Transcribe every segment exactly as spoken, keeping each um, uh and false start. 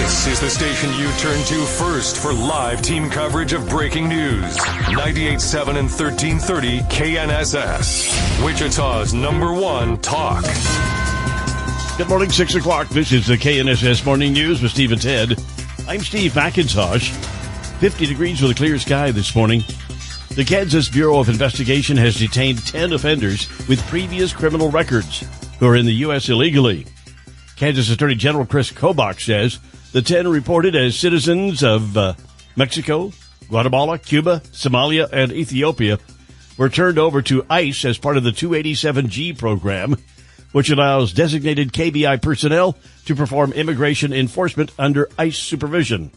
This is the station you turn to first for live team coverage of breaking news. ninety-eight point seven and thirteen thirty K N S S. Wichita's number one talk. Good morning, six o'clock. This is the K N S S Morning News with Steve and Ted. I'm Steve McIntosh. fifty degrees with a clear sky this morning. The Kansas Bureau of Investigation has detained ten offenders with previous criminal records who are in the U S illegally. Kansas Attorney General Chris Kobach says the ten reported as citizens of uh, Mexico, Guatemala, Cuba, Somalia, and Ethiopia were turned over to ICE as part of the two eighty-seven G program, which allows designated K B I personnel to perform immigration enforcement under ICE supervision.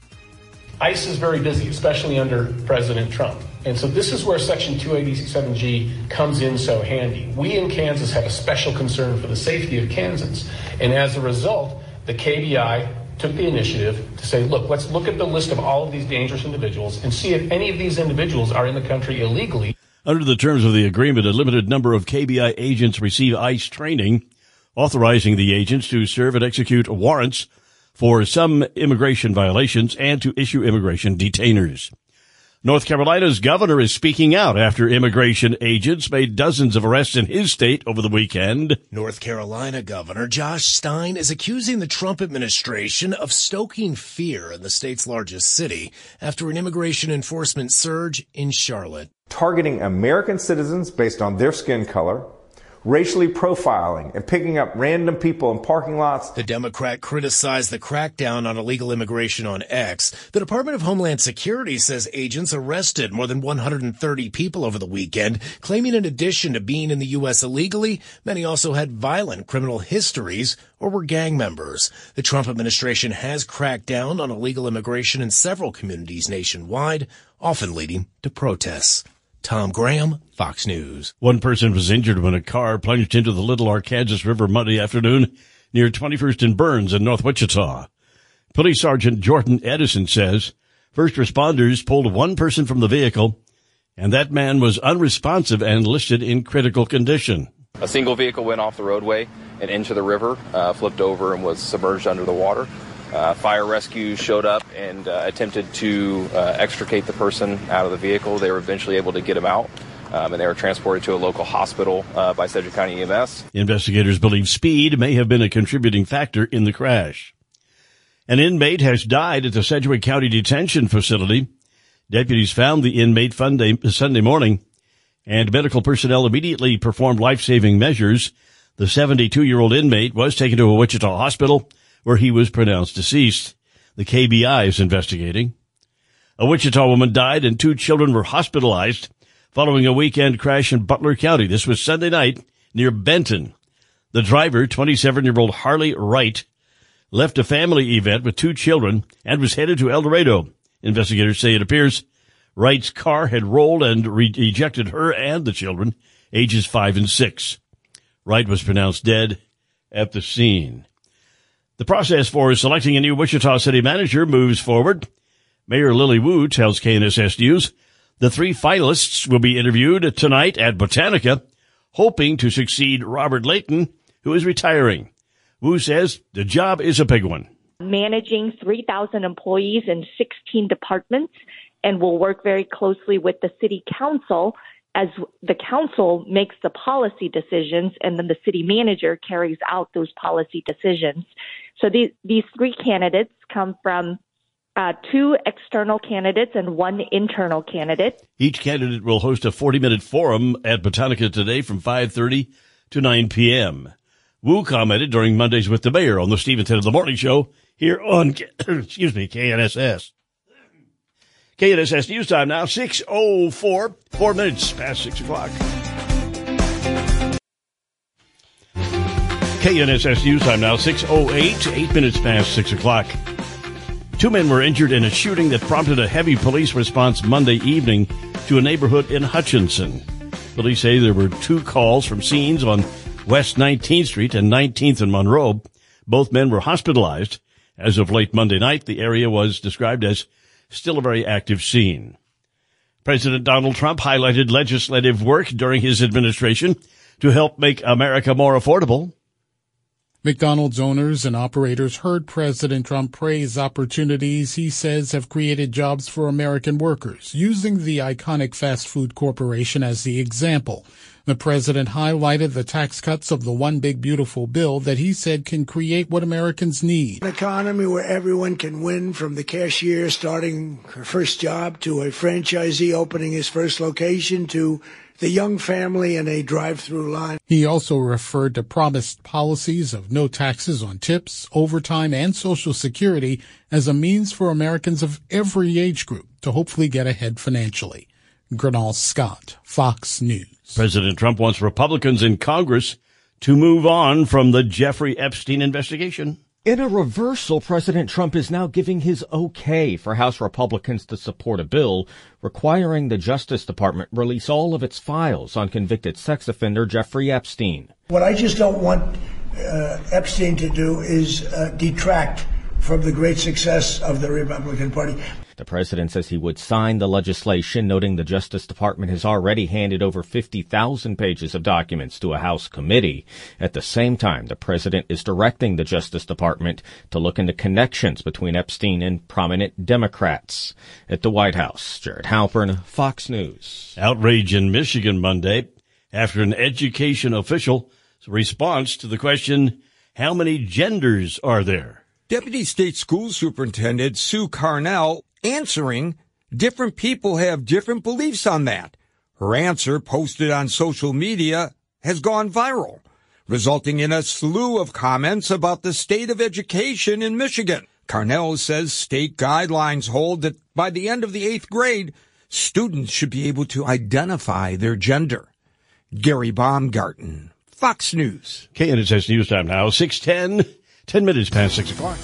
ICE is very busy, especially under President Trump. And so this is where Section two eighty-seven G comes in so handy. We in Kansas have a special concern for the safety of Kansans. And as a result, the K B I took the initiative to say, look, let's look at the list of all of these dangerous individuals and see if any of these individuals are in the country illegally. Under the terms of the agreement, a limited number of K B I agents receive ICE training, authorizing the agents to serve and execute warrants for some immigration violations and to issue immigration detainers. North Carolina's governor is speaking out after immigration agents made dozens of arrests in his state over the weekend. North Carolina Governor Josh Stein is accusing the Trump administration of stoking fear in the state's largest city after an immigration enforcement surge in Charlotte. Targeting American citizens based on their skin color, racially profiling, and picking up random people in parking lots. The Democrat criticized the crackdown on illegal immigration on X. The Department of Homeland Security says agents arrested more than one hundred thirty people over the weekend, claiming in addition to being in the U S illegally, many also had violent criminal histories or were gang members. The Trump administration has cracked down on illegal immigration in several communities nationwide, often leading to protests. Tom Graham, Fox News. One person was injured when a car plunged into the Little Arkansas River Monday afternoon near twenty-first and Burns in North Wichita. Police Sergeant Jordan Edison says first responders pulled one person from the vehicle, and that man was unresponsive and listed in critical condition. A single vehicle went off the roadway and into the river, uh, flipped over and was submerged under the water. Uh, fire rescue showed up and uh, attempted to uh, extricate the person out of the vehicle. They were eventually able to get him out, um, and they were transported to a local hospital uh, by Sedgwick County E M S. Investigators believe speed may have been a contributing factor in the crash. An inmate has died at the Sedgwick County Detention Facility. Deputies found the inmate Sunday, Sunday morning, and medical personnel immediately performed life-saving measures. The seventy-two-year-old inmate was taken to a Wichita hospital, where he was pronounced deceased. The K B I is investigating. A Wichita woman died and two children were hospitalized following a weekend crash in Butler County. This was Sunday night near Benton. The driver, twenty-seven-year-old Harley Wright, left a family event with two children and was headed to El Dorado. Investigators say it appears Wright's car had rolled and re- ejected her and the children, ages five and six. Wright was pronounced dead at the scene. The process for selecting a new Wichita city manager moves forward. Mayor Lily Wu tells K N S S News the three finalists will be interviewed tonight at Botanica, hoping to succeed Robert Layton, who is retiring. Wu says the job is a big one. Managing three thousand employees in sixteen departments, and will work very closely with the city council as the council makes the policy decisions, and then the city manager carries out those policy decisions. So these, these three candidates come from uh, two external candidates and one internal candidate. Each candidate will host a forty-minute forum at Botanica today from five thirty to nine p.m. Wu commented during Mondays with the Mayor on the Steve and Ted of the Morning Show here on, excuse me, K N S S. K N S S News Time now, six oh four, four minutes past six o'clock. K N S S News Time now, six oh eight, eight minutes past six o'clock. Two men were injured in a shooting that prompted a heavy police response Monday evening to a neighborhood in Hutchinson. Police say there were two calls from scenes on West nineteenth Street and nineteenth and Monroe. Both men were hospitalized. As of late Monday night, the area was described as still a very active scene. President Donald Trump highlighted legislative work during his administration to help make America more affordable. McDonald's owners and operators heard President Trump praise opportunities he says have created jobs for American workers, using the iconic fast food corporation as the example. The president highlighted the tax cuts of the One Big Beautiful Bill that he said can create what Americans need. An economy where everyone can win, from the cashier starting her first job to a franchisee opening his first location to the young family in a drive-through line. He also referred to promised policies of no taxes on tips, overtime, and Social Security as a means for Americans of every age group to hopefully get ahead financially. Gernal Scott, Fox News. President Trump wants Republicans in Congress to move on from the Jeffrey Epstein investigation. In a reversal, President Trump is now giving his okay for House Republicans to support a bill requiring the Justice Department release all of its files on convicted sex offender Jeffrey Epstein. What I just don't want uh, Epstein to do is uh, detract from the great success of the Republican Party. The president says he would sign the legislation, noting the Justice Department has already handed over fifty thousand pages of documents to a House committee. At the same time, the president is directing the Justice Department to look into connections between Epstein and prominent Democrats. At the White House, Jared Halpern, Fox News. Outrage in Michigan Monday after an education official's response to the question, how many genders are there? Deputy State School Superintendent Sue Carnell answering, different people have different beliefs on that. Her answer, posted on social media, has gone viral, resulting in a slew of comments about the state of education in Michigan. Carnell says state guidelines hold that by the end of the eighth grade, students should be able to identify their gender. Gary Baumgarten, Fox News. K N S S News Time now, six ten, ten minutes past six o'clock.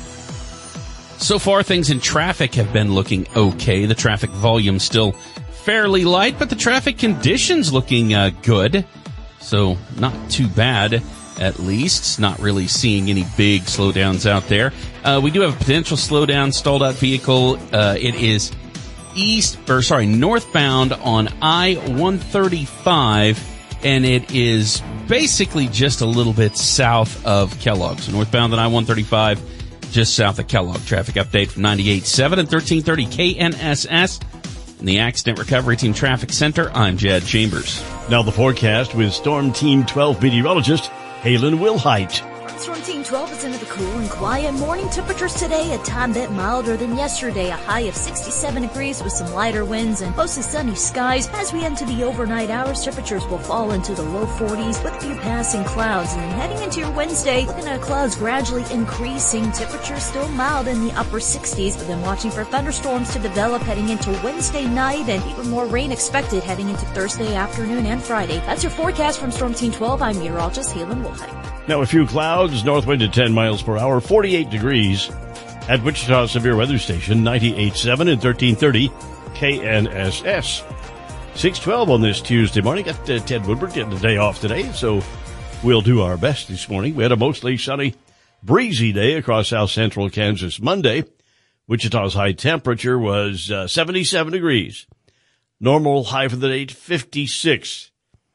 So far, things in traffic have been looking okay. The traffic volume still fairly light, but the traffic conditions looking uh, good. So not too bad, at least. Not really seeing any big slowdowns out there. Uh, we do have a potential slowdown, stalled out vehicle. Uh, it is east, or sorry, northbound on I one thirty-five, and it is basically just a little bit south of Kellogg. So northbound on I one thirty-five, just south of Kellogg. Traffic update from ninety-eight point seven and thirteen thirty K N S S. In the Accident Recovery Team Traffic Center, I'm Jed Chambers. Now the forecast with Storm Team twelve meteorologist Halen Wilhite. Storm Team twelve is into the cool and quiet morning temperatures today, a tad bit milder than yesterday, a high of sixty-seven degrees with some lighter winds and mostly sunny skies. As we enter the overnight hours, temperatures will fall into the low forties with a few passing clouds. And then heading into your Wednesday, looking at clouds gradually increasing, temperatures still mild in the upper sixties, but then watching for thunderstorms to develop heading into Wednesday night and even more rain expected heading into Thursday afternoon and Friday. That's your forecast from Storm Team twelve. I'm meteorologist Halen Wilhite. Now a few clouds, north wind at ten miles per hour, forty-eight degrees. At Wichita Severe Weather Station, ninety-eight point seven and thirteen thirty K N S S. six twelve on this Tuesday morning. Got uh, Ted Woodward getting the day off today, so we'll do our best this morning. We had a mostly sunny, breezy day across south central Kansas Monday. Wichita's high temperature was uh, seventy-seven degrees. Normal high for the day, fifty-six.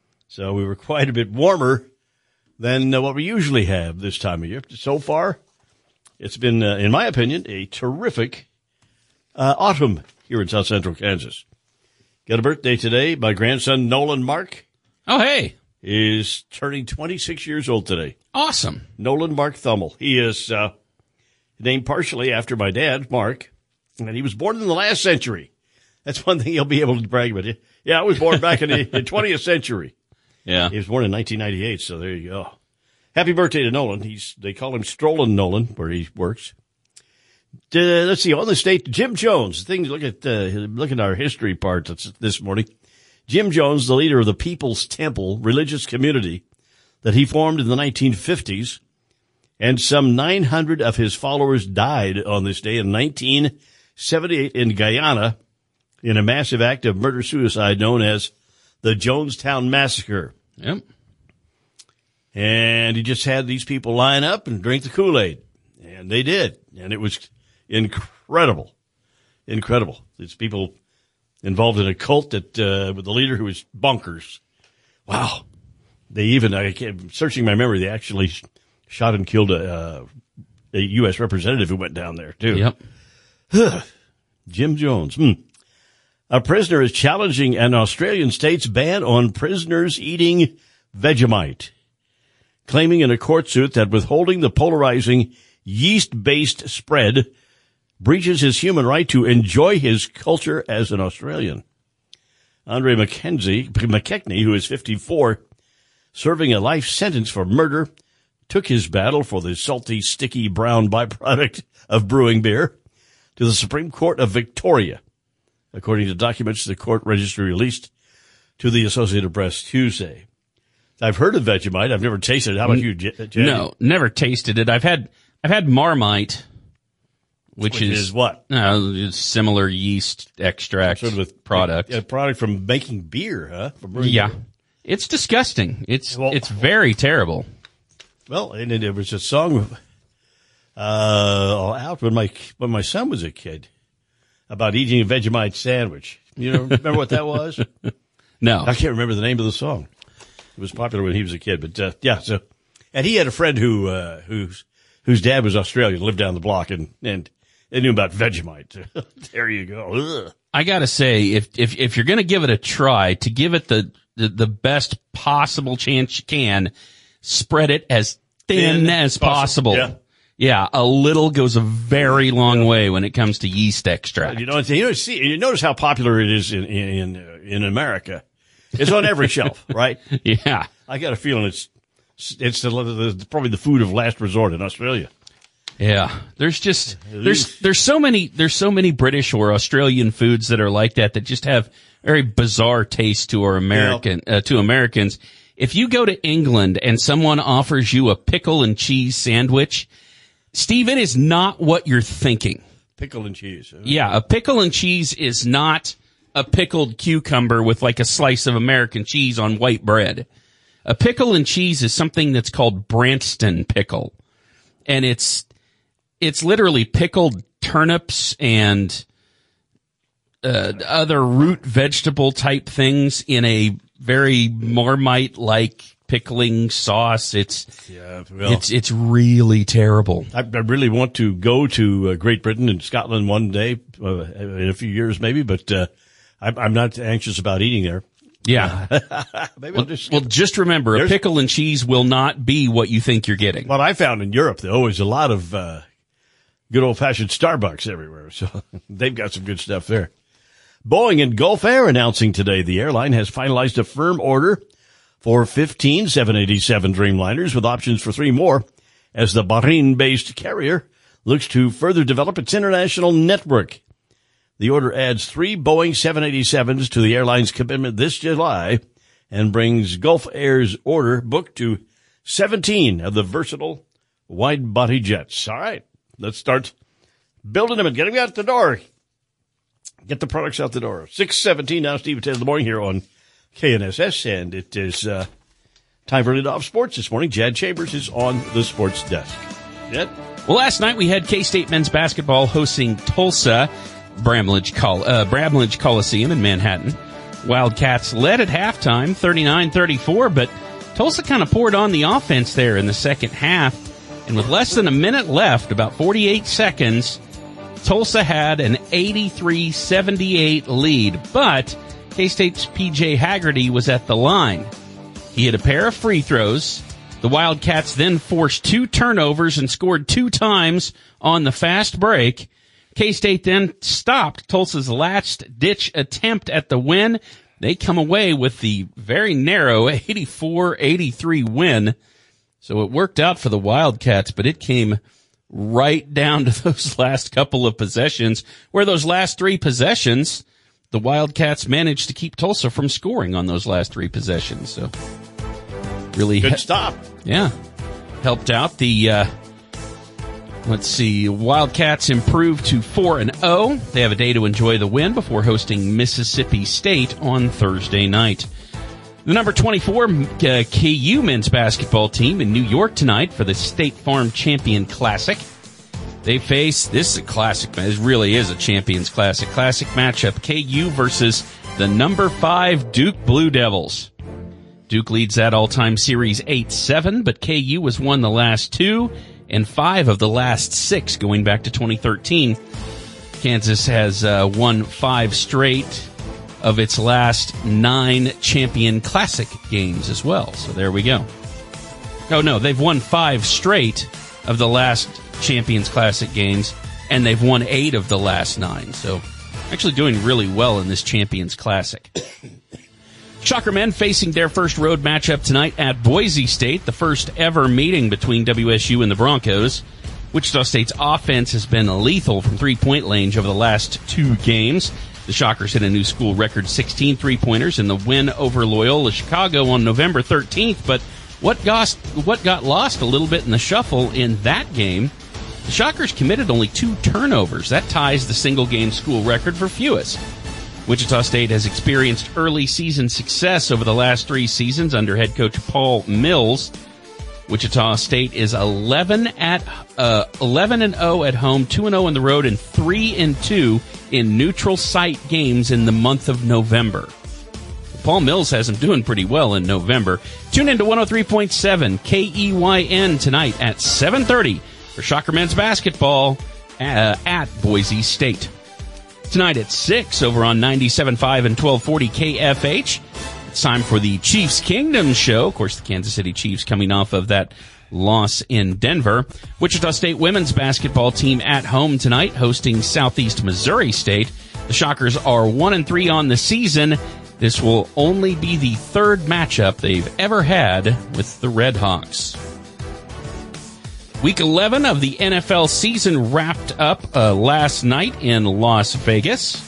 So we were quite a bit warmer than uh, what we usually have this time of year. So far, it's been, uh, in my opinion, a terrific uh, autumn here in south central Kansas. Got a birthday today. My grandson, Nolan Mark. Oh, hey. Is turning twenty-six years old today. Awesome. Nolan Mark Thummel. He is uh, named partially after my dad, Mark, and he was born in the last century. That's one thing he'll be able to brag about. Yeah, I was born back in the, the twentieth century. Yeah. He was born in nineteen ninety-eight, so there you go. Happy birthday to Nolan. He's, they call him Strolling Nolan, where he works. Uh, let's see, on the state, Jim Jones. Things, look at, uh, look at our history part that's this morning. Jim Jones, the leader of the People's Temple religious community that he formed in the nineteen fifties, and some nine hundred of his followers died on this day in nineteen seventy-eight in Guyana in a massive act of murder-suicide known as the Jonestown Massacre. Yep. And he just had these people line up and drink the Kool-Aid. And they did. And it was incredible. Incredible. These people involved in a cult that, uh, with the leader who was bonkers. Wow. They even, I kept searching my memory, they actually shot and killed a, uh, a U S representative who went down there, too. Yep. Jim Jones. Hmm. A prisoner is challenging an Australian state's ban on prisoners eating Vegemite, claiming in a court suit that withholding the polarizing yeast-based spread breaches his human right to enjoy his culture as an Australian. Andre McKenzie, McKechnie, who is fifty-four, serving a life sentence for murder, took his battle for the salty, sticky, brown byproduct of brewing beer to the Supreme Court of Victoria, according to documents the court registry released to the Associated Press Tuesday. I've heard of Vegemite. I've never tasted it. How about you, J- No, never tasted it. I've had I've had Marmite, which, Which is, is what? Uh, it's similar yeast extract Sort of a product. A product from making beer, huh? From brewing Yeah, beer. it's disgusting. It's Well- it's very terrible. Well, and it, it was a song uh, out when my when my son was a kid about eating a Vegemite sandwich. You know, remember what that was? No, I can't remember the name of the song. It was popular when he was a kid, but uh, yeah. So, and he had a friend who uh, whose whose dad was Australian, lived down the block, and and they knew about Vegemite. There you go. Ugh. I gotta say, if if if you're gonna give it a try, to give it the the, the best possible chance you can, spread it as thin, Thin as possible. possible. Yeah. Yeah, a little goes a very long way when it comes to yeast extract. You know, you know, see, you notice how popular it is in in uh, in America. It's on every shelf, right? Yeah. I got a feeling it's it's the, the, probably the food of last resort in Australia. Yeah, there's just there's there's so many there's so many British or Australian foods that are like that that just have very bizarre taste to our American uh, to Americans. If you go to England and someone offers you a pickle and cheese sandwich, Steve, it is not what you're thinking. Pickle and cheese. Huh? Yeah, a pickle and cheese is not a pickled cucumber with like a slice of American cheese on white bread. A pickle and cheese is something that's called Branston pickle, and it's it's literally pickled turnips and uh, other root vegetable type things in a very Marmite-like pickling sauce. It's yeah, well, it's it's really terrible. I, I really want to go to uh, Great Britain and Scotland one day uh, in a few years, maybe, but uh, I'm, I'm not anxious about eating there. Yeah. Maybe well, I'll just well, just remember, a pickle and cheese will not be what you think you're getting. What I found in Europe, though, is a lot of uh, good old-fashioned Starbucks everywhere, so they've got some good stuff there. Boeing and Gulf Air announcing today the airline has finalized a firm order for fifteen seven eighty-seven Dreamliners with options for three more as the Bahrain-based carrier looks to further develop its international network. The order adds three Boeing seven eighty-sevens to the airline's commitment this July and brings Gulf Air's order booked to seventeen of the versatile wide-body jets. All right, let's start building them and getting them out the door. Get the products out the door. six seventeen now, Steve, at ten in the morning here on K N S S, and it is uh, time for Leadoff Sports this morning. Jad Chambers is on the sports desk. Jed? Well, last night we had K-State men's basketball hosting Tulsa, Bramlage, Col- uh, Bramlage Coliseum in Manhattan. Wildcats led at halftime, thirty-nine thirty-four, but Tulsa kind of poured on the offense there in the second half. And with less than a minute left, about forty-eight seconds, Tulsa had an eighty-three seventy-eight lead. But K-State's P J Haggerty was at the line. He had a pair of free throws. The Wildcats then forced two turnovers and scored two times on the fast break. K-State then stopped Tulsa's last-ditch attempt at the win. They come away with the very narrow eighty-four eighty-three win. So it worked out for the Wildcats, but it came right down to those last couple of possessions, where those last three possessions, the Wildcats managed to keep Tulsa from scoring on those last three possessions. So really Good he- stop. Yeah. Helped out. The, uh, let's see, Wildcats improved to four and oh. They have a day to enjoy the win before hosting Mississippi State on Thursday night. The number twenty-four uh, K U men's basketball team in New York tonight for the State Farm Champion Classic. They face, this is a classic, this really is a Champions Classic. Classic matchup, K U versus the number five Duke Blue Devils. Duke leads that all-time series eight seven, but K U has won the last two and five of the last six going back to twenty thirteen. Kansas has uh, won five straight of its last nine Champion Classic games as well. So there we go. Oh, no, they've won five straight of the last Champions Classic games, and they've won eight of the last nine. So actually doing really well in this Champions Classic. Shocker men facing their first road matchup tonight at Boise State, the first ever meeting between W S U and the Broncos. Wichita State's offense has been lethal from three-point range over the last two games. The Shockers hit a new school record sixteen three-pointers in the win over Loyola Chicago on November thirteenth. But what got, what got lost a little bit in the shuffle in that game, the Shockers committed only two turnovers. That ties the single-game school record for fewest. Wichita State has experienced early season success over the last three seasons under head coach Paul Mills. Wichita State is eleven at uh, eleven and oh at home, two and oh on the road, and three and two in neutral site games in the month of November. Paul Mills has them doing pretty well in November. Tune in to one oh three point seven K E Y N tonight at seven thirty for Shocker men's basketball uh, at Boise State. Tonight at six over on ninety-seven point five and twelve forty K F H. It's time for the Chiefs Kingdom show. Of course, the Kansas City Chiefs coming off of that loss in Denver. Wichita State women's basketball team at home tonight, hosting Southeast Missouri State. The Shockers are one and three on the season. This will only be the third matchup they've ever had with the Red Hawks. Week eleven of the N F L season wrapped up uh, last night in Las Vegas.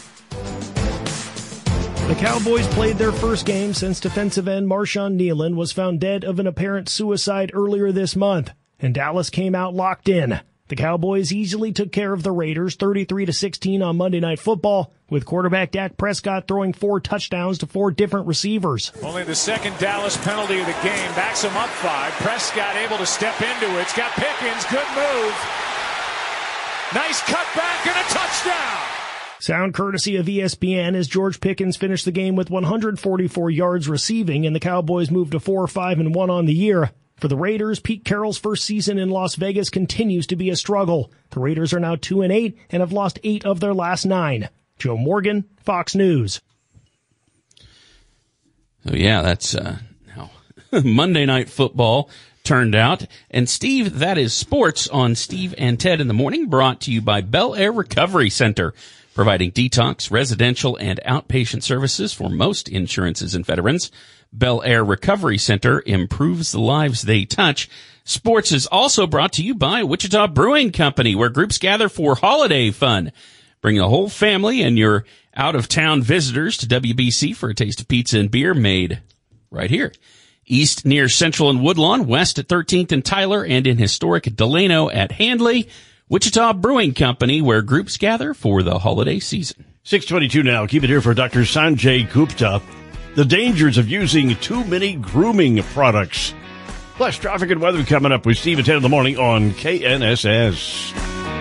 The Cowboys played their first game since defensive end Marshawn Nealon was found dead of an apparent suicide earlier this month, and Dallas came out locked in. The Cowboys easily took care of the Raiders thirty-three to sixteen on Monday Night Football, with quarterback Dak Prescott throwing four touchdowns to four different receivers. Only the second Dallas penalty of the game backs him up five. Prescott able to step into it. It's got Pickens. Good move. Nice cutback and a touchdown. Sound courtesy of E S P N as George Pickens finished the game with one hundred forty-four yards receiving, and the Cowboys moved to four five and one on the year. For the Raiders, Pete Carroll's first season in Las Vegas continues to be a struggle. The Raiders are now two and eight and have lost eight of their last nine. Joe Morgan, Fox News. Oh yeah, that's uh, how Monday Night Football turned out. And Steve, that is sports on Steve and Ted in the Morning, brought to you by Bel Air Recovery Center, providing detox, residential, and outpatient services for most insurances and veterans. Bel Air Recovery Center improves the lives they touch. Sports is also brought to you by Wichita Brewing Company, where groups gather for holiday fun. Bring the whole family and your out-of-town visitors to W B C for a taste of pizza and beer made right here. East near Central and Woodlawn, west at thirteenth and Tyler, and in historic Delano at Handley. Wichita Brewing Company, where groups gather for the holiday season. six twenty-two now. Keep it here for Doctor Sanjay Gupta. The dangers of using too many grooming products. Plus, traffic and weather coming up with Steve at ten in the morning on K N S S.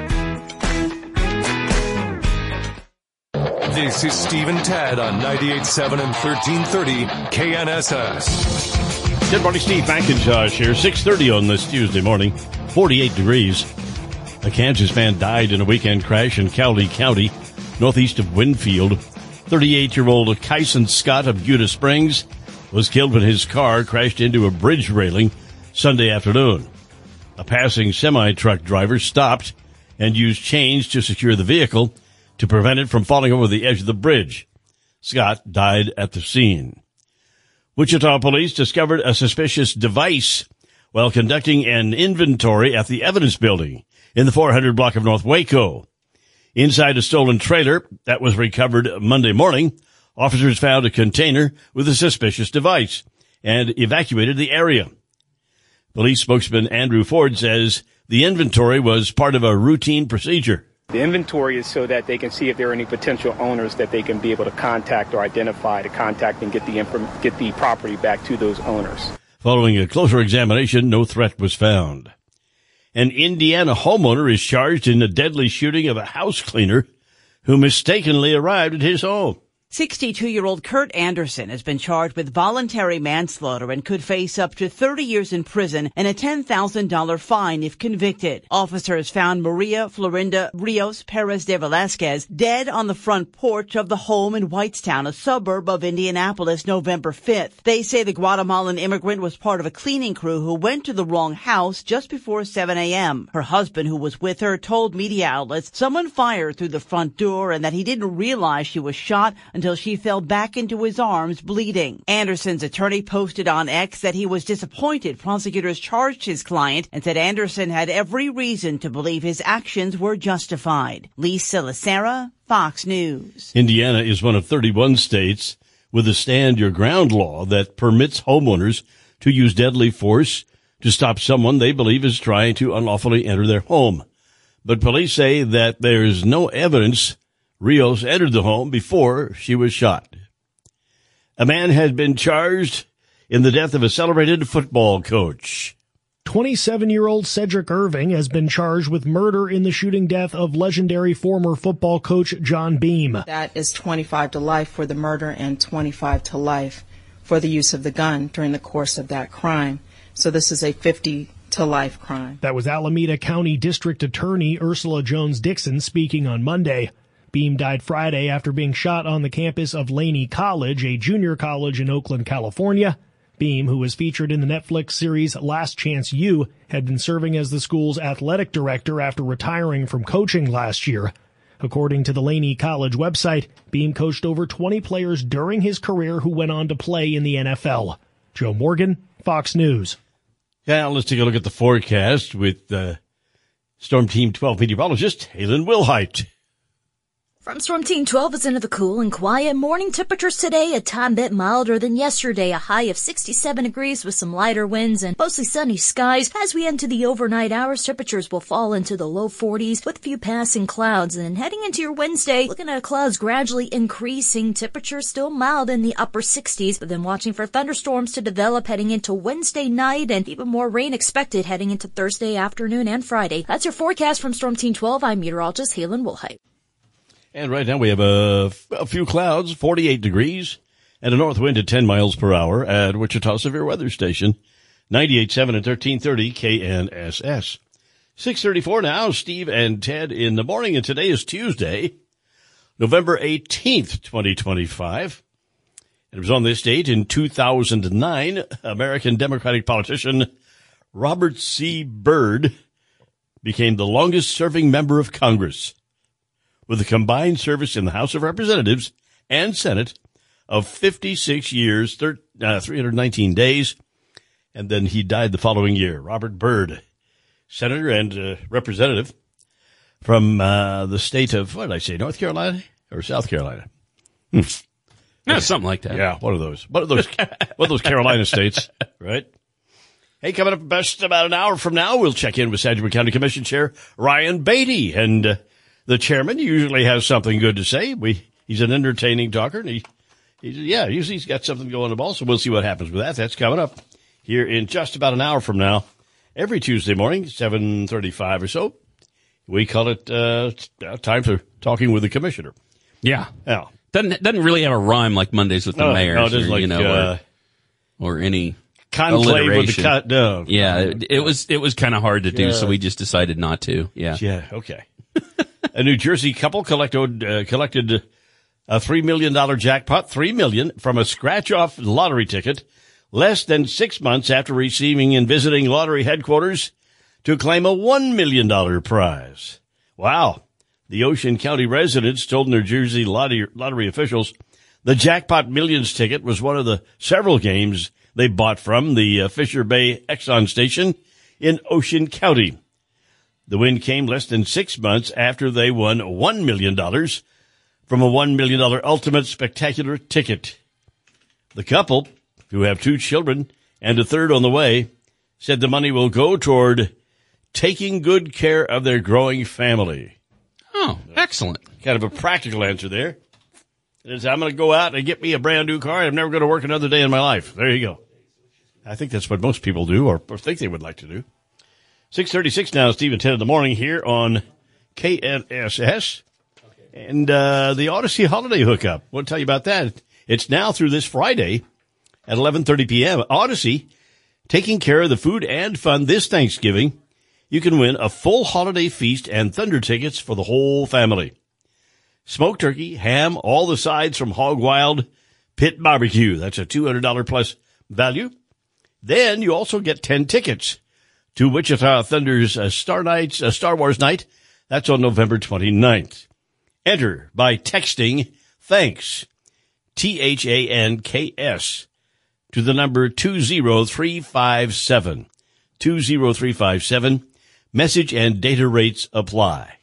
This is Steve and Ted on ninety-eight point seven and thirteen thirty K N S S. Good morning, Steve McIntosh here. six thirty on this Tuesday morning. forty-eight degrees. A Kansas man died in a weekend crash in Cowley County, northeast of Winfield. thirty-eight-year-old Kyson Scott of Buda Springs was killed when his car crashed into a bridge railing Sunday afternoon. A passing semi-truck driver stopped and used chains to secure the vehicle to prevent it from falling over the edge of the bridge. Scott died at the scene. Wichita police discovered a suspicious device while conducting an inventory at the Evidence Building in the four hundred block of North Waco. Inside a stolen trailer that was recovered Monday morning, officers found a container with a suspicious device and evacuated the area. Police spokesman Andrew Ford says the inventory was part of a routine procedure. The inventory is so that they can see if there are any potential owners that they can be able to contact or identify to contact and get the inf- get the property back to those owners. Following a closer examination, no threat was found. An Indiana homeowner is charged in the deadly shooting of a house cleaner who mistakenly arrived at his home. sixty-two-year-old Kurt Anderson has been charged with voluntary manslaughter and could face up to thirty years in prison and a ten thousand dollars fine if convicted. Officers found Maria Florinda Rios Perez de Velasquez dead on the front porch of the home in Whitestown, a suburb of Indianapolis, November fifth. They say the Guatemalan immigrant was part of a cleaning crew who went to the wrong house just before seven a.m. Her husband, who was with her, told media outlets someone fired through the front door and that he didn't realize she was shot until she fell back into his arms bleeding. Anderson's attorney posted on X that he was disappointed prosecutors charged his client and said Anderson had every reason to believe his actions were justified. Lisa Lacera, Fox News. Indiana is one of thirty-one states with a stand your ground law that permits homeowners to use deadly force to stop someone they believe is trying to unlawfully enter their home. But police say that there's no evidence Rios entered the home before she was shot. A man has been charged in the death of a celebrated football coach. twenty-seven-year-old Cedric Irving has been charged with murder in the shooting death of legendary former football coach John Beam. That is twenty-five to life for the murder and twenty-five to life for the use of the gun during the course of that crime. So this is a fifty to life crime. That was Alameda County District Attorney Ursula Jones-Dixon speaking on Monday. Beam died Friday after being shot on the campus of Laney College, a junior college in Oakland, California. Beam, who was featured in the Netflix series Last Chance U, had been serving as the school's athletic director after retiring from coaching last year. According to the Laney College website, Beam coached over twenty players during his career who went on to play in the N F L. Joe Morgan, Fox News. Yeah, let's take a look at the forecast with uh, Storm Team twelve meteorologist Halen Wilhite. From Storm Team twelve, it's into the cool and quiet. Morning temperatures today, a time bit milder than yesterday. A high of sixty-seven degrees with some lighter winds and mostly sunny skies. As we enter the overnight hours, temperatures will fall into the low forties with a few passing clouds. And heading into your Wednesday, looking at clouds gradually increasing. Temperatures still mild in the upper sixties, but then watching for thunderstorms to develop heading into Wednesday night and even more rain expected heading into Thursday afternoon and Friday. That's your forecast from Storm Team twelve. I'm meteorologist Halen Wilhite. And right now we have a, a few clouds, forty-eight degrees, and a north wind at ten miles per hour at Wichita Severe Weather Station, ninety-eight point seven and thirteen thirty K N S S. six thirty-four now, Steve and Ted in the morning, and today is Tuesday, November eighteenth, twenty twenty-five. It was on this date in two thousand nine, American Democratic politician Robert C. Byrd became the longest-serving member of Congress, with a combined service in the House of Representatives and Senate of fifty-six years, three hundred nineteen days, and then he died the following year. Robert Byrd, senator and uh, representative from uh, the state of, what did I say, North Carolina or South Carolina? Hmm. Yeah, something like that. Yeah, one of those. One of those, one of those Carolina states, right? Hey, coming up just about an hour from now, we'll check in with Sedgwick County Commission Chair Ryan Beatty, and uh, the chairman usually has something good to say. We he's an entertaining talker, and he, he's, yeah, usually he's got something going on the ball. So we'll see what happens with that. That's coming up here in just about an hour from now, every Tuesday morning, seven thirty-five or so. We call it uh, time for talking with the commissioner. Yeah, yeah. Doesn't doesn't really have a rhyme like Mondays with the no, mayor, no, it or, like, you know, uh, or, or any conclave with the cut. No, yeah, it, it was it was kind of hard to do, yeah. so we just decided not to. Yeah, yeah, okay. A New Jersey couple collected uh, collected a three million dollar jackpot, three million dollars from a scratch-off lottery ticket, less than six months after receiving and visiting lottery headquarters to claim a one million dollar prize. Wow. The Ocean County residents told New Jersey lottery, lottery officials the Jackpot Millions ticket was one of the several games they bought from the uh, Fisher Bay Exxon station in Ocean County. The win came less than six months after they won one million dollars from a one million dollar Ultimate Spectacular ticket. The couple, who have two children and a third on the way, said the money will go toward taking good care of their growing family. Oh, excellent. Kind of a practical answer there. It is, I'm going to go out and get me a brand new car. I'm never going to work another day in my life. There you go. I think that's what most people do, or, or think they would like to do. six thirty-six now, Steve and Ted in the morning here on K N S S. And uh, the Odyssey Holiday Hookup. We'll tell you about that. It's now through this Friday at eleven thirty p.m. Odyssey, taking care of the food and fun this Thanksgiving. You can win a full holiday feast and Thunder tickets for the whole family. Smoked turkey, ham, all the sides from Hog Wild Pit Barbecue. That's a two hundred dollars plus value. Then you also get ten tickets to Wichita Thunder's uh, Star Nights, uh, Star Wars Night. That's on November twenty-ninth. Enter by texting THANKS, T H A N K S, to the number two zero three five seven. two zero three five seven. Message and data rates apply.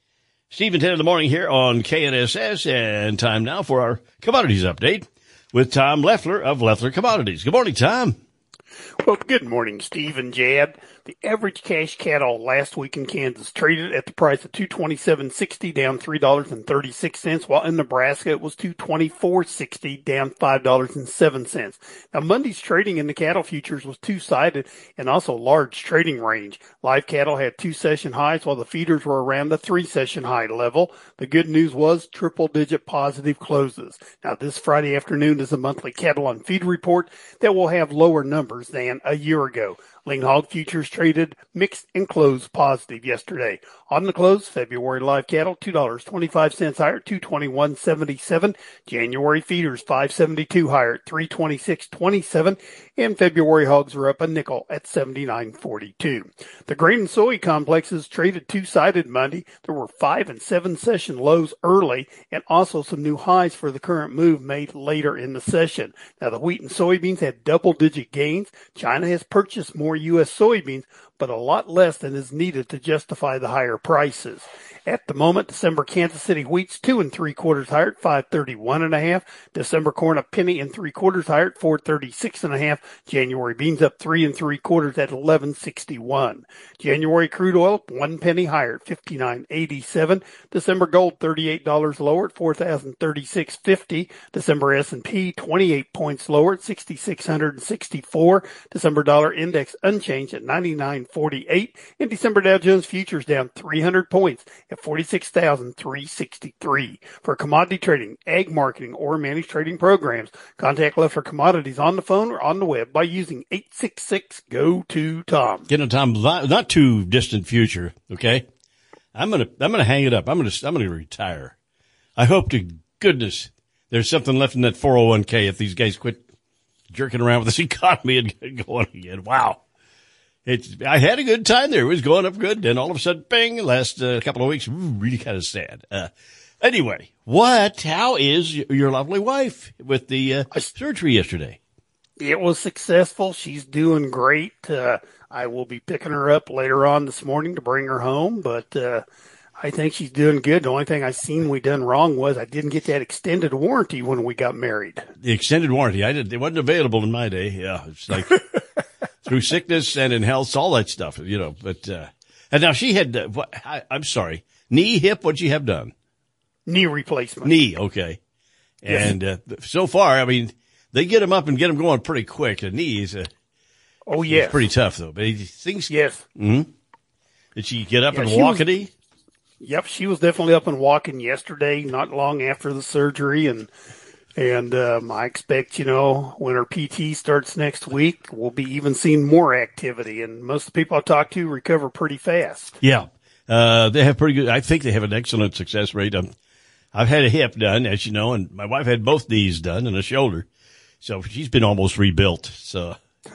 Steve and ten in the morning here on K N S S, and time now for our commodities update with Tom Leffler of Leffler Commodities. Good morning, Tom. Well, good morning, Steve and Jad. The average cash cattle last week in Kansas traded at the price of two twenty-seven sixty, down three dollars and thirty-six cents, while in Nebraska it was two twenty-four sixty, down five dollars and seven cents. Now, Monday's trading in the cattle futures was two-sided and also large trading range. Live cattle had two session highs, while the feeders were around the three-session high level. The good news was triple-digit positive closes. Now, this Friday afternoon is a monthly cattle on feed report that will have lower numbers than a year ago. Lean hog futures traded mixed and closed positive yesterday. On the close, February live cattle two dollars and twenty-five cents higher, two twenty-one seventy-seven. January feeders five seventy-two higher at three twenty-six twenty-seven, and February hogs are up a nickel at seventy-nine forty-two. The grain and soy complexes traded two-sided Monday. There were five and seven session lows early, and also some new highs for the current move made later in the session. Now, the wheat and soybeans had double-digit gains. China has purchased more U S soybeans, but a lot less than is needed to justify the higher prices. At the moment, December Kansas City wheat's two and three quarters higher at five thirty-one and a half. December corn a penny and three quarters higher at four thirty-six and a half. January beans up three and three quarters at eleven sixty-one. January crude oil one penny higher at fifty-nine eighty-seven. December gold thirty-eight dollars lower at four thousand thirty-six fifty. December S and P twenty-eight points lower at six thousand six hundred sixty-four. December dollar index unchanged at ninety-nine forty-eight. And December Dow Jones futures down three hundred points at forty-six thousand three hundred sixty-three. For commodity trading, ag marketing, or managed trading programs, contact Leffler Commodities on the phone or on the web by using eight six six, G O two, Tom. Getting a Tom, not too distant future, okay? I'm gonna, I'm gonna hang it up. I'm gonna, I'm gonna retire. I hope to goodness there's something left in that four oh one k if these guys quit jerking around with this economy and get going again. Wow. It's, I had a good time there. It was going up good. Then all of a sudden, bang, last uh, couple of weeks, ooh, really kind of sad. Uh, anyway, what, how is your lovely wife with the uh, surgery yesterday? It was successful. She's doing great. Uh, I will be picking her up later on this morning to bring her home, but uh, I think she's doing good. The only thing I seen we done wrong was I didn't get that extended warranty when we got married. The extended warranty, I did. It wasn't available in my day. Yeah, it's like through sickness and in health, all that stuff, you know. But uh, and now she had. Uh, what, I, I'm sorry, knee, hip. What'd she have done? Knee replacement. Knee, okay. And uh, so far, I mean, they get them up and get them going pretty quick. The knees. Uh, oh yeah, it's pretty tough though. But things. Yes. Mm-hmm. Did she get up yeah, and walkity? Yep, she was definitely up and walking yesterday, not long after the surgery, and and um, I expect, you know, when her P T starts next week, we'll be even seeing more activity, and most of the people I talk to recover pretty fast. Yeah, uh, they have pretty good. I think they have an excellent success rate. Um, I've had a hip done, as you know, and my wife had both knees done and a shoulder, so she's been almost rebuilt. So.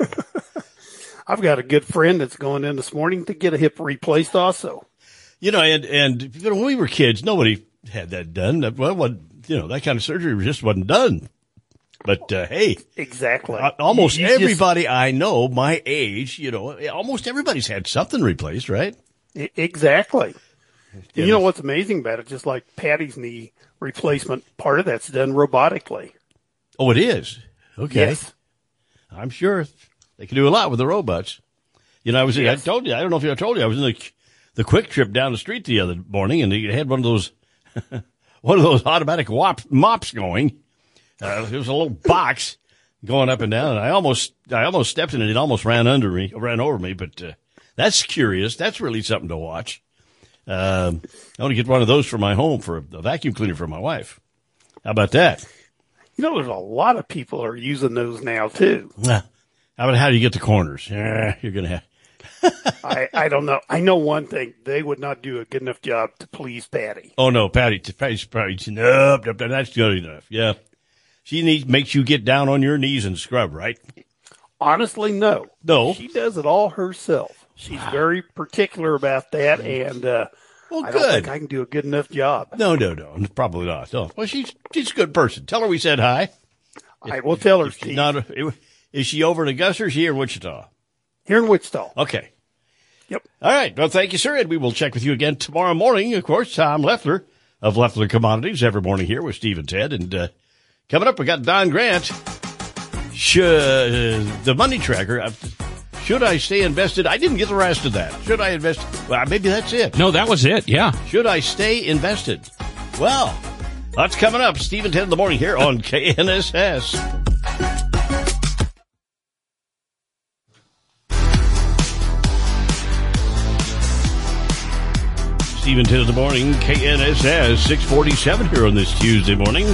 I've got a good friend that's going in this morning to get a hip replaced also. You know, and, and, you know, when we were kids, nobody had that done. Well, what, you know, that kind of surgery just wasn't done. But, uh, hey. Exactly. Almost you, you everybody just, I know, my age, you know, almost everybody's had something replaced, right? Exactly. Yeah, you know what's amazing about it? Just like Patty's knee replacement, part of that's done robotically. Oh, it is? Okay. Yes. I'm sure they can do a lot with the robots. You know, I was, yes. I told you, I don't know if I told you, I was in the, the Quick Trip down the street the other morning, and they had one of those, one of those automatic wop, mops going. Uh, there was a little box going up and down, and I almost, I almost stepped in it. It almost ran under me, ran over me. But uh, that's curious. That's really something to watch. Um, I want to get one of those for my home for a, a vacuum cleaner for my wife. How about that? You know, there's a lot of people are using those now too. How about how do you get the corners? Yeah, you're going to have. I, I don't know. I know one thing. They would not do a good enough job to please Patty. Oh, no, Patty. Patty's probably, nope, nope, that's good enough. Yeah. She needs, makes you get down on your knees and scrub, right? Honestly, no. No. She does it all herself. She's very particular about that, and uh, well, I good. don't think I can do a good enough job. No, no, no. Probably not. No. Well, she's she's a good person. Tell her we said hi. I will tell her, If she's Steve. not, is she over in Augusta or is she here in Wichita? Here in Wichita. Okay. Yep. All right. Well, thank you, sir. And we will check with you again tomorrow morning. Of course, Tom Leffler of Leffler Commodities every morning here with Steve and Ted. And uh, coming up, we got Don Grant. Should, uh, the money tracker. Uh, should I stay invested? I didn't get the rest of that. Should I invest? Well, maybe that's it. No, that was it. Yeah. Should I stay invested? Well, that's coming up. Steve and Ted in the morning here on K N S S. Steve and Ted in the morning, K N S S, six forty-seven here on this Tuesday morning.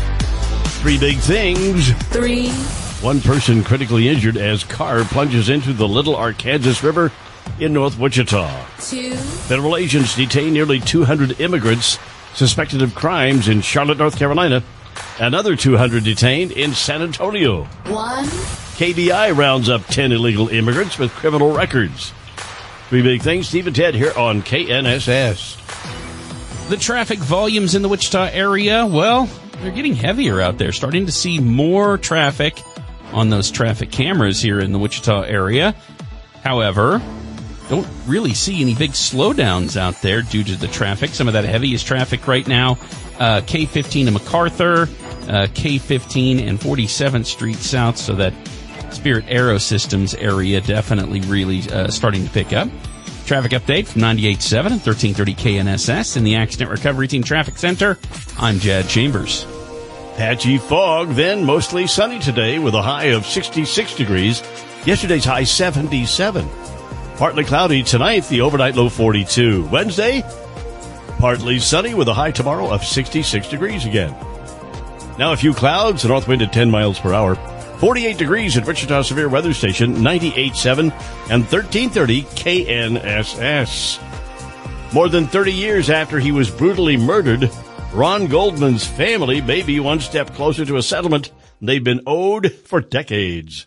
Three big things. Three. One person critically injured as car plunges into the Little Arkansas River in North Wichita. Two. Federal agents detain nearly two hundred immigrants suspected of crimes in Charlotte, North Carolina. Another two hundred detained in San Antonio. One. K B I rounds up ten illegal immigrants with criminal records. Three big things. Steve and Ted here on K N S S. The traffic volumes in the Wichita area, well, they're getting heavier out there. Starting to see more traffic on those traffic cameras here in the Wichita area. However, don't really see any big slowdowns out there due to the traffic. Some of that heaviest traffic right now, uh, K fifteen and MacArthur, uh, K fifteen and forty-seventh Street South, so that Spirit Aerosystems area definitely really uh, starting to pick up. Traffic update from ninety-eight point seven and thirteen thirty K N S S in the Accident Recovery Team Traffic Center. I'm Jad Chambers. Patchy fog, then mostly sunny today with a high of sixty-six degrees. Yesterday's high seventy-seven. Partly cloudy tonight, the overnight low forty-two. Wednesday, partly sunny with a high tomorrow of sixty-six degrees again. Now a few clouds, a north wind at ten miles per hour. forty-eight degrees at Wichita Severe Weather Station, ninety-eight point seven and thirteen thirty K N S S. More than thirty years after he was brutally murdered, Ron Goldman's family may be one step closer to a settlement they've been owed for decades.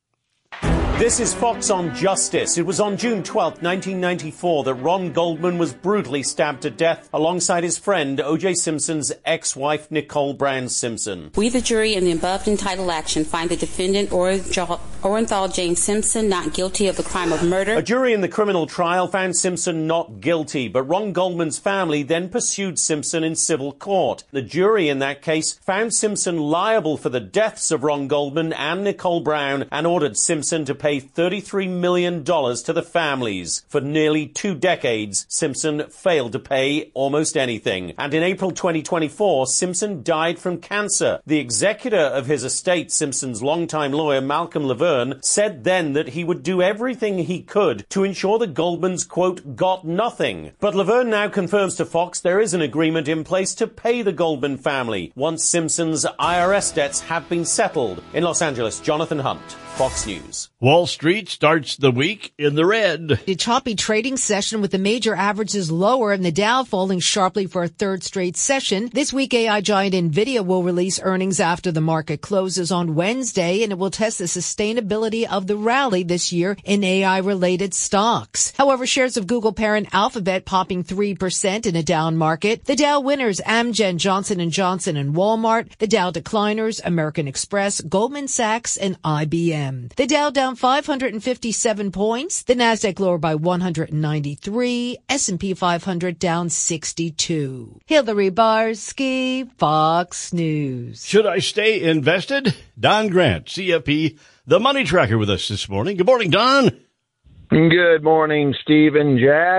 This is Fox on Justice. It was on June twelfth, nineteen ninety-four, that Ron Goldman was brutally stabbed to death alongside his friend O J Simpson's ex-wife, Nicole Brown Simpson. We, the jury, in the above entitled action, find the defendant, Orenthal James Simpson, not guilty of the crime of murder. A jury in the criminal trial found Simpson not guilty, but Ron Goldman's family then pursued Simpson in civil court. The jury in that case found Simpson liable for the deaths of Ron Goldman and Nicole Brown and ordered Simpson to pay thirty-three million dollars to the families. For nearly two decades, Simpson failed to pay almost anything. And in April twenty twenty-four, Simpson died from cancer. The executor of his estate, Simpson's longtime lawyer, Malcolm Laverne, said then that he would do everything he could to ensure the Goldmans, quote, got nothing. But Laverne now confirms to Fox there is an agreement in place to pay the Goldman family once Simpson's I R S debts have been settled. In Los Angeles, Jonathan Hunt, Fox News. Wall Street starts the week in the red. A choppy trading session with the major averages lower and the Dow falling sharply for a third straight session. This week, A I giant Nvidia will release earnings after the market closes on Wednesday, and it will test the sustainability of the rally this year in A I-related stocks. However, shares of Google parent Alphabet popping three percent in a down market. The Dow winners, Amgen, Johnson and Johnson, and Walmart. The Dow decliners, American Express, Goldman Sachs, and I B M. The Dow down five hundred fifty-seven points. The Nasdaq lower by one hundred ninety-three. S and P five hundred down sixty-two. Hillary Barsky, Fox News. Should I stay invested? Don Grant, C F P, the money tracker with us this morning. Good morning, Don. Good morning, Steve and Jad.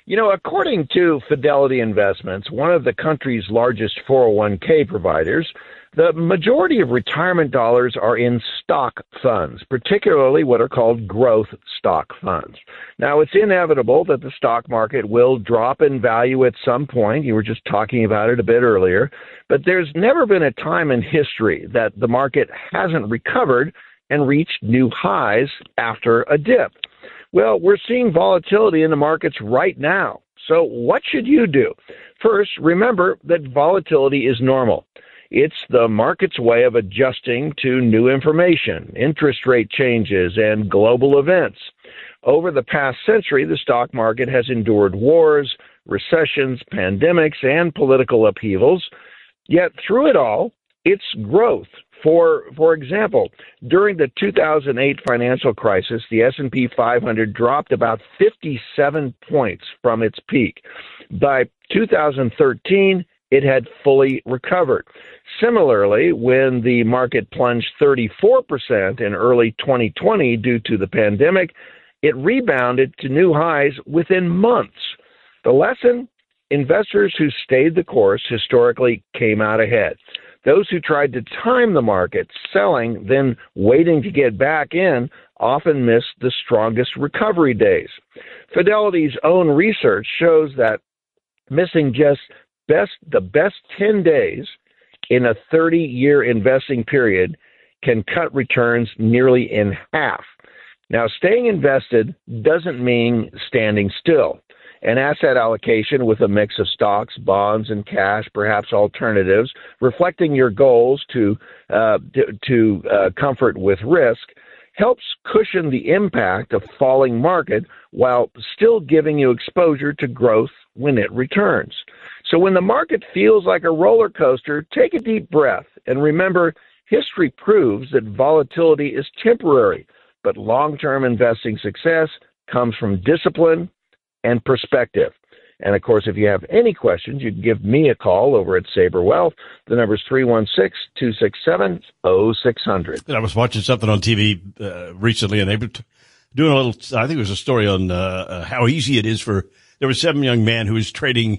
You know, according to Fidelity Investments, one of the country's largest four oh one k providers, the majority of retirement dollars are in stock funds, particularly what are called growth stock funds. Now, it's inevitable that the stock market will drop in value at some point. You were just talking about it a bit earlier. But there's never been a time in history that the market hasn't recovered and reached new highs after a dip. Well, we're seeing volatility in the markets right now. So what should you do? First, remember that volatility is normal. It's the market's way of adjusting to new information, interest rate changes, and global events. Over the past century, the stock market has endured wars, recessions, pandemics, and political upheavals. Yet through it all, it's growth. For for example, during the two thousand eight financial crisis, the S and P five hundred dropped about fifty-seven points from its peak. By two thousand thirteen, it had fully recovered. Similarly, when the market plunged thirty-four percent in early twenty twenty due to the pandemic, it rebounded to new highs within months. The lesson? Investors who stayed the course historically came out ahead. Those who tried to time the market, selling, then waiting to get back in, often missed the strongest recovery days. Fidelity's own research shows that missing just best the best ten days in a thirty-year investing period can cut returns nearly in half. Now, staying invested doesn't mean standing still. An asset allocation with a mix of stocks, bonds, and cash, perhaps alternatives, reflecting your goals to uh, to, to uh, comfort with risk, helps cushion the impact of falling market while still giving you exposure to growth when it returns. So when the market feels like a roller coaster, take a deep breath and remember, history proves that volatility is temporary, but long-term investing success comes from discipline and perspective. And of course, if you have any questions, you can give me a call over at Saber Wealth. The number is three one six, two six seven, zero six zero zero. I was watching something on T V uh, recently, and they were t- doing a little, I think it was a story on uh, uh, how easy it is for, there was some young man who was trading,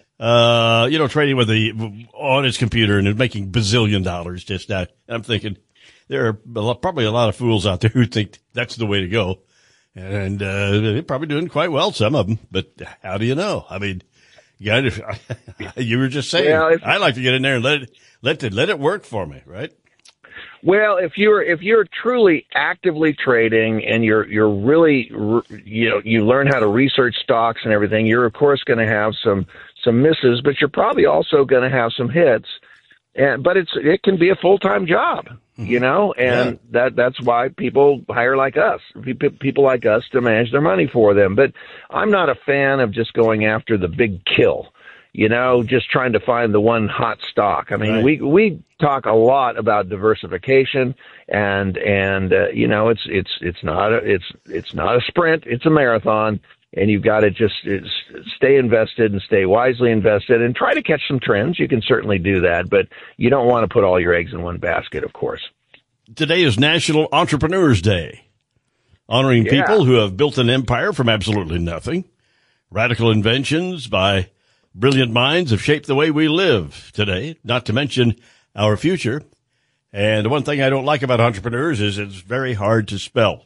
uh, you know, trading with the, on his computer and making bazillion dollars just now. And I'm thinking, there are a lot, probably a lot of fools out there who think that's the way to go. And, uh, they're probably doing quite well, some of them, but how do you know? I mean, you gotta, you were just saying, well, if, I like to get in there and let it, let it, let it work for me, right? Well, if you're, if you're truly actively trading and you're, you're really, you know, you learn how to research stocks and everything, you're of course going to have some, some misses, but you're probably also going to have some hits. And, but it's, it can be a full-time job, you know, and yeah. that, that's why people hire like us, people like us to manage their money for them. But I'm not a fan of just going after the big kill, you know, just trying to find the one hot stock. I mean, right. we, we talk a lot about diversification and, and, uh, you know, it's, it's, it's not a, it's, it's not a sprint, it's a marathon. And you've got to just stay invested and stay wisely invested and try to catch some trends. You can certainly do that, but you don't want to put all your eggs in one basket, of course. Today is National Entrepreneurs Day, honoring Yeah. people who have built an empire from absolutely nothing. Radical inventions by brilliant minds have shaped the way we live today, not to mention our future. And the one thing I don't like about entrepreneurs is it's very hard to spell.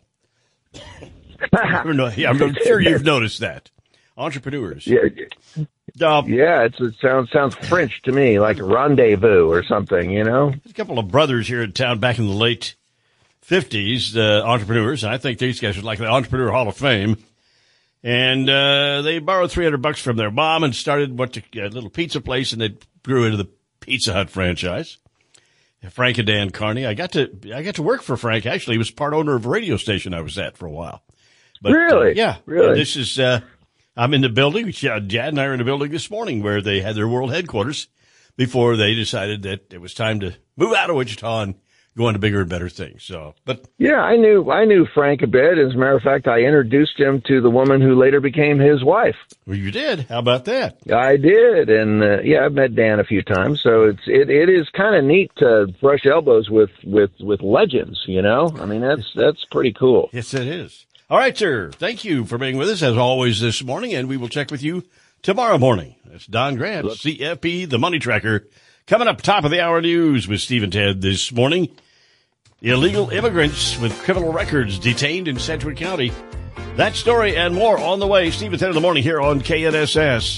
I'm sure you've noticed that. Entrepreneurs. Yeah, uh, yeah it's, it sounds sounds French to me, like rendezvous or something, you know? There's a couple of brothers here in town back in the late fifties, uh, entrepreneurs, and I think these guys are like the Entrepreneur Hall of Fame. And uh, they borrowed three hundred bucks from their mom and started what a little pizza place, and they grew into the Pizza Hut franchise. Frank and Dan Carney. I got to I got to work for Frank. Actually, he was part owner of a radio station I was at for a while. But, really? Uh, yeah. Really? This is, uh, I'm in the building. Jad and I are in the building this morning where they had their world headquarters before they decided that it was time to move out of Wichita and go into bigger and better things. So, but. Yeah, I knew, I knew Frank a bit. As a matter of fact, I introduced him to the woman who later became his wife. Well, you did. How about that? I did. And, uh, yeah, I've met Dan a few times. So it's, it, it is kind of neat to brush elbows with, with, with legends, you know? I mean, that's, that's pretty cool. Yes, it is. All right, sir. Thank you for being with us as always this morning, and we will check with you tomorrow morning. That's Don Grant, C F P, the Money Tracker. Coming up top of the hour news with Steve and Ted this morning. Illegal immigrants with criminal records detained in Sedgwick County. That story and more on the way. Steve and Ted in the morning here on K N S S.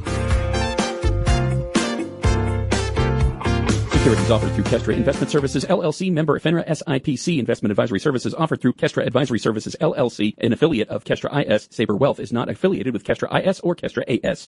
Securities offered through Kestra Investment Services, L L C, member FINRA S I P C. Investment advisory services offered through Kestra Advisory Services, L L C, an affiliate of Kestra I S. Saber Wealth is not affiliated with Kestra I S or Kestra A S.